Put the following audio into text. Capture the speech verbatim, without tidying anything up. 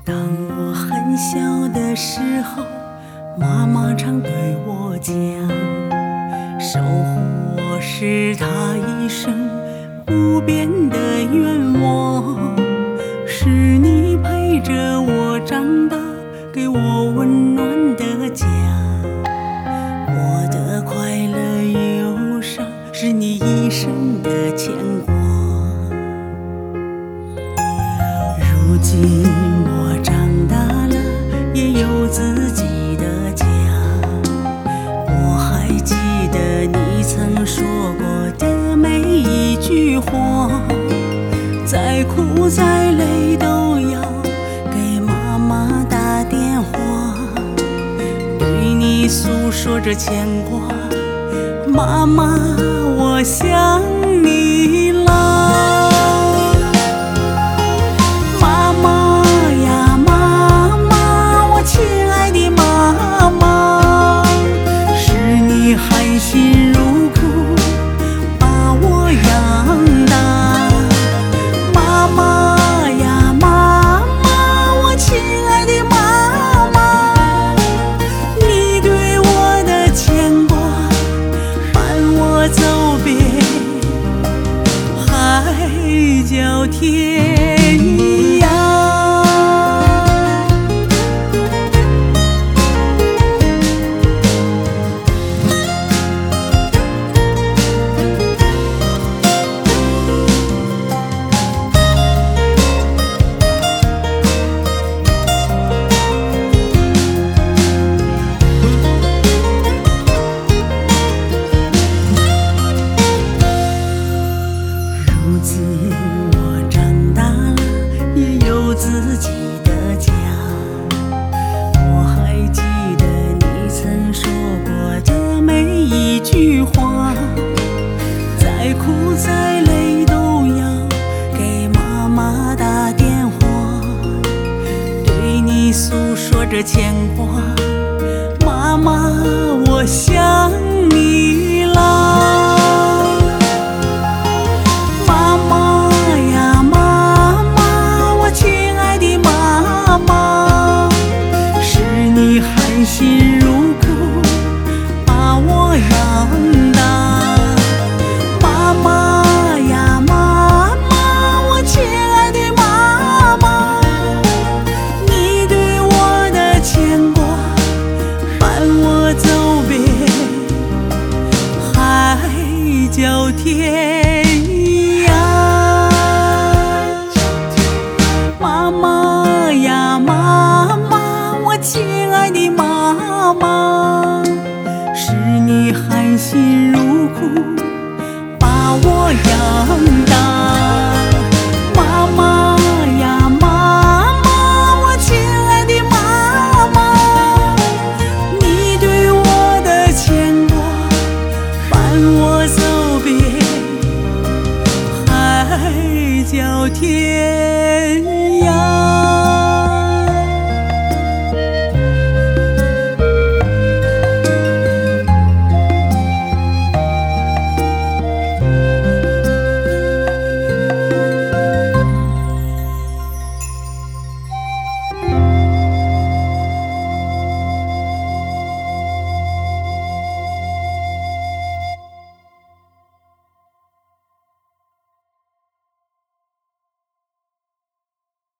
当我很小的时候，妈妈常对我讲，守护我是她一生不变的愿望，是你陪着我长大，给我温暖的家。我的快乐忧伤，是你一生的牵挂。如今我长大了，也有自己的家。我还记得你曾说过的每一句话，再苦再累都要给妈妈打电话，对你诉说着牵挂。妈妈，我想你了。叫天涯。如今我长大了，也有自己的家。我还记得你曾说过的每一句话，再苦再累都要给妈妈打电话，对你诉说着牵挂。妈妈，我想你了。含辛茹苦把我养大，妈妈呀妈妈，我亲爱的妈妈，你对我的牵挂伴我走遍海角天涯。妈妈呀妈妈，我亲爱的妈妈，是你含辛茹苦把我养